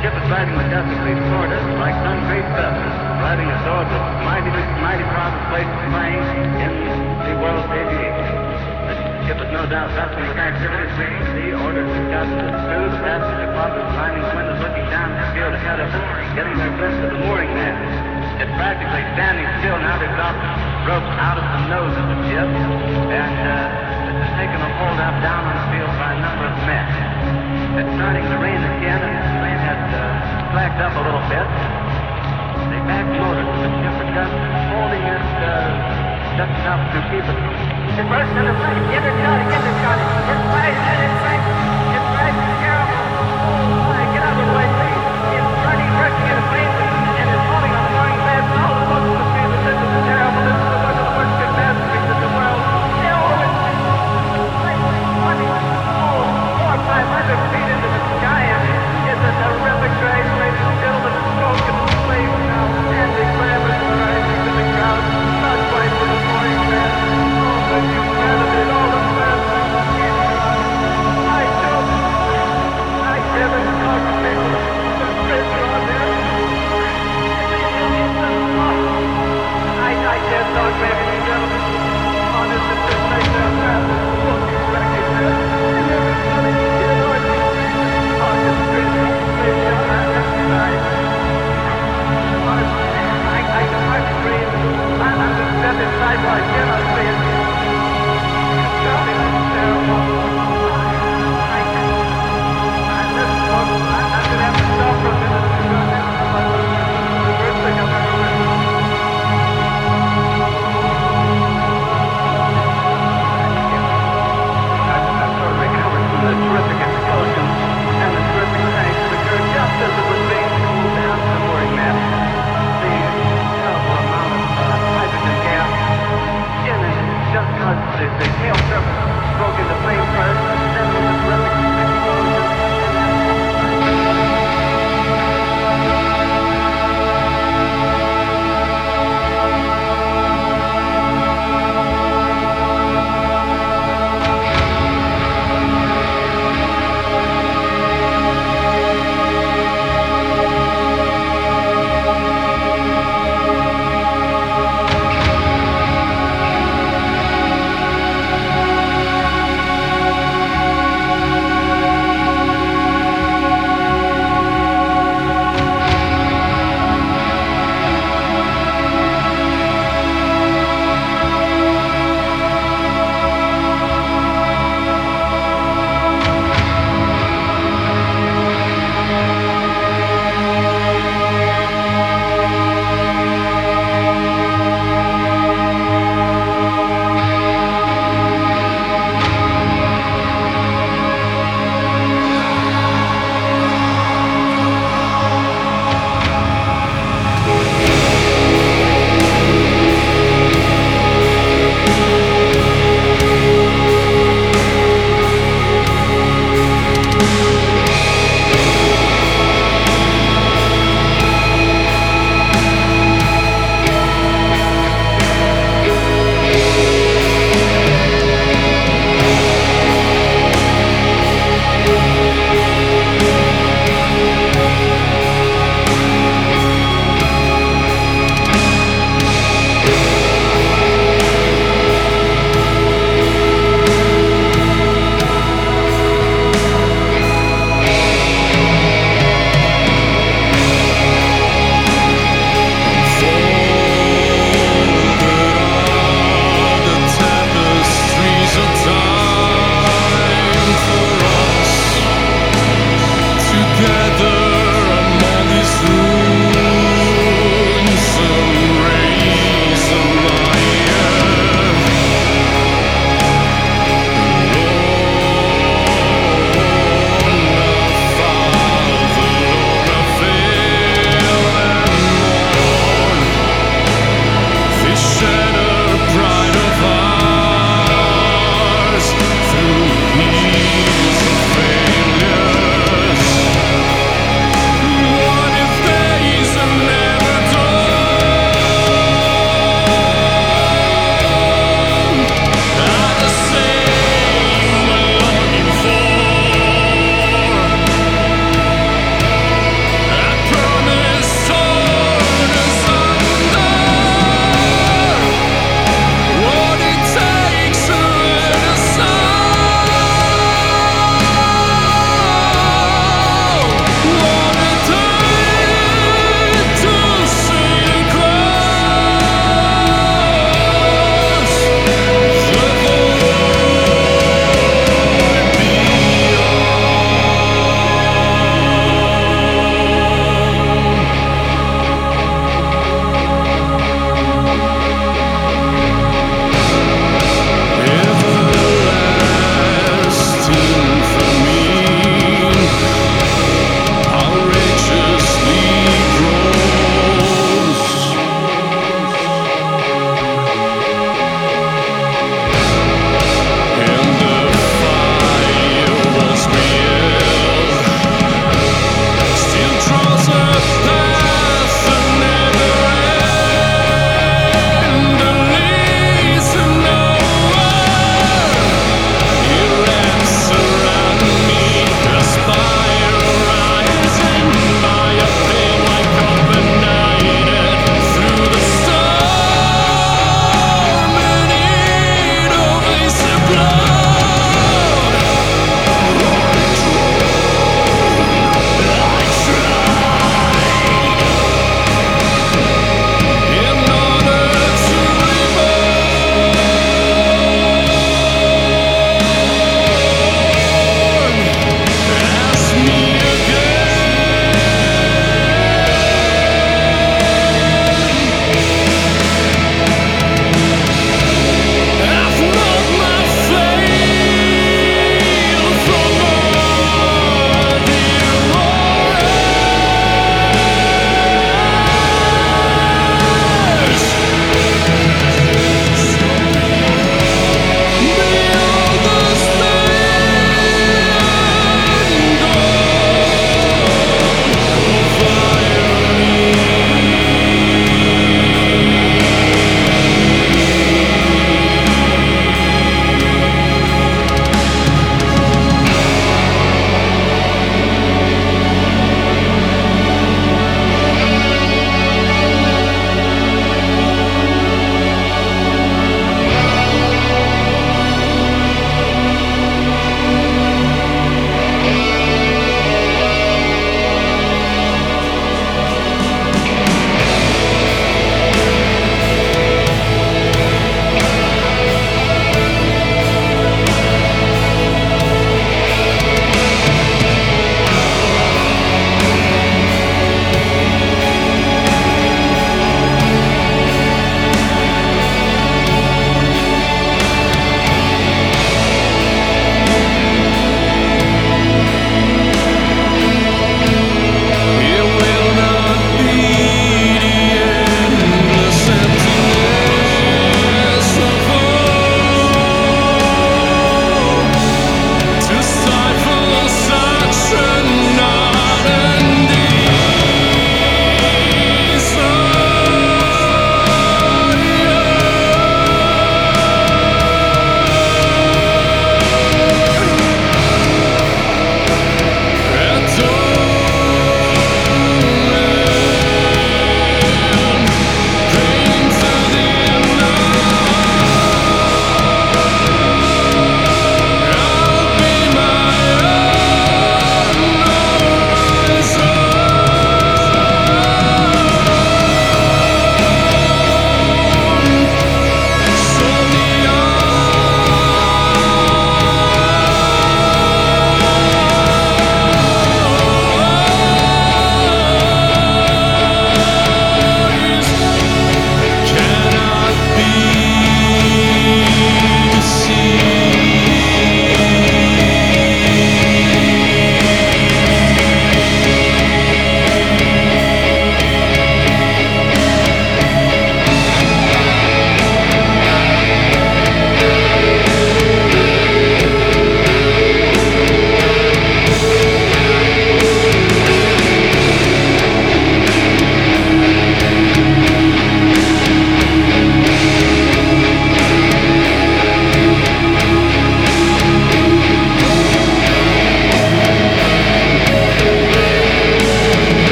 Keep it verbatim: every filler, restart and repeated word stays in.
ship is riding majestically toward us like some great vessel, riding ashore the mighty, mighty proudest place of flying in the world's aviation. The ship is no doubt bustling with activities, reaching sea, orders discussed as crew, the passenger closet, lining the windows, looking down the field ahead of us, getting their glimpse of the mooring mast. It's practically standing still now. They've got ropes out of the nose of the ship, and uh, it's taken a hold up down on the field by a number of men. It's starting to rain again, and the rain has uh, slacked up a little bit. The back motors of the ship are just holding it uh, just enough to keep it. It's burst in the plane. Get it, Johnny, get it, Johnny. It's right, it's right, it's right, it's terrible. Oh, my, get out of the way, please. It's turning, bursting in the plane, and it's falling on the mooring mast. All the folks in the street, this is terrible. This is the one of the worst catastrophes in the world. Oh, it's twenty, oh, four or five hundred feet into the sky, and it's a terrific crash, ladies and gentlemen. It's broken in flames now, and the glamour is rising to the ground. Not quite for the mooring mast. Oh, but you it all the time. I don't. I haven't talked to people. The pressure on there. I, I can't talk, ladies and gentlemen. Honest, it's just like that.